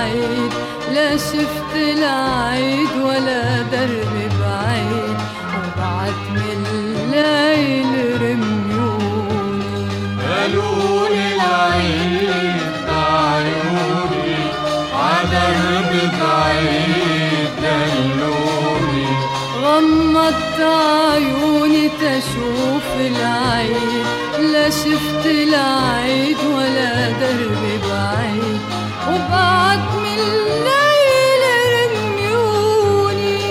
العيد، لا شفت العيد ولا درب بعيد، وبعت من الليل رميوني. قالولي العيد بعيوني عدرب بعيد دلوني. غمضت عيوني تشوف العيد، لا شفت العيد ولا درب بعيد، وبعد من الليل رميوني.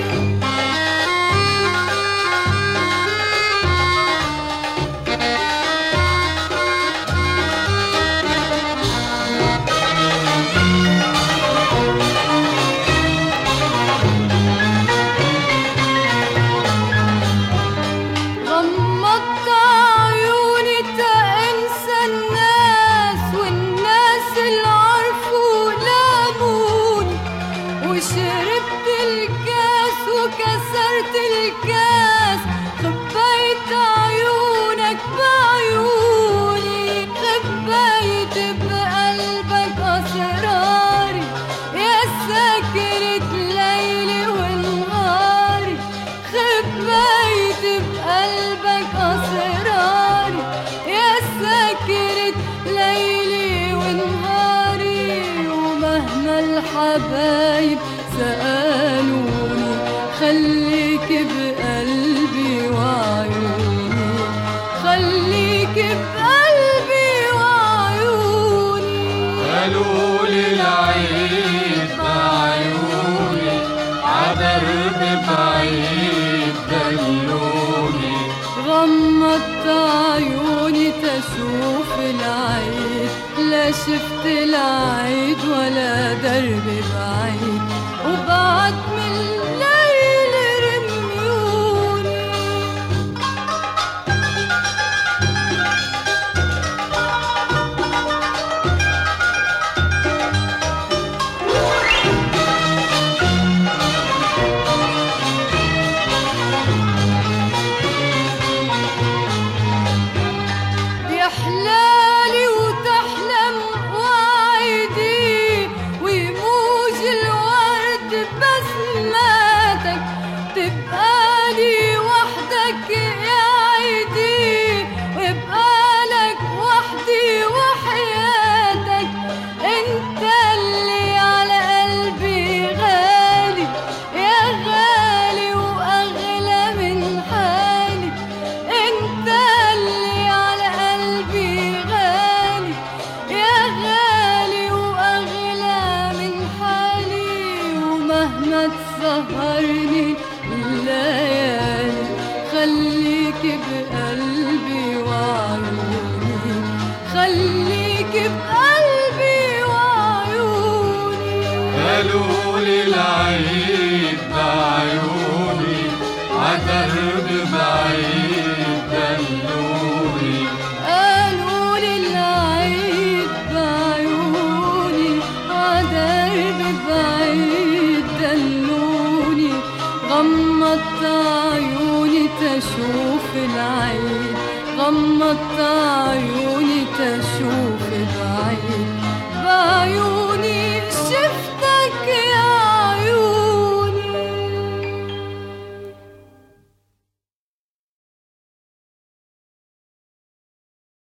غمضت عيوني تنسى الناس، والناس اللي عرفوا لاموني، وشربت الكاس وكسرت الكاس، خبيت عيونك بعيوني، خبيت بقلبك أسراري يا ساكرة ليلي ونهاري، خبيت بقلبك أسراري يا ساكرة ليلي ونهاري. ومهما الحبايب سألوني خليك بقلبي وعيوني، خليك بقلبي وعيوني. قالولي العيد بعيوني عدرب بعيد دلوني. غمضت عيوني تشوف العيد، لا شفت العيد ولا درب بعيد، وبعد من الليل رميوني. يحلالي وتحلم وعيدي، ويموج الورد بسماتك، تبقى لي وحدك يا عيدي، ويبقى لك وحدي وحياتك. انت اللي على قلبي غالي يا غالي واغلى من حالي، انت اللي على قلبي غالي يا غالي واغلى من حالي. ومهما تسهرني الليالي خليك بقلبي وعيوني، خليك بقلبي وعيوني. قالولي العيد بعيوني عدرب بعيد دلوني. قالولي العيد بعيوني عدرب بعيد دلوني. غمضت عيوني تشوف العيد، غمضت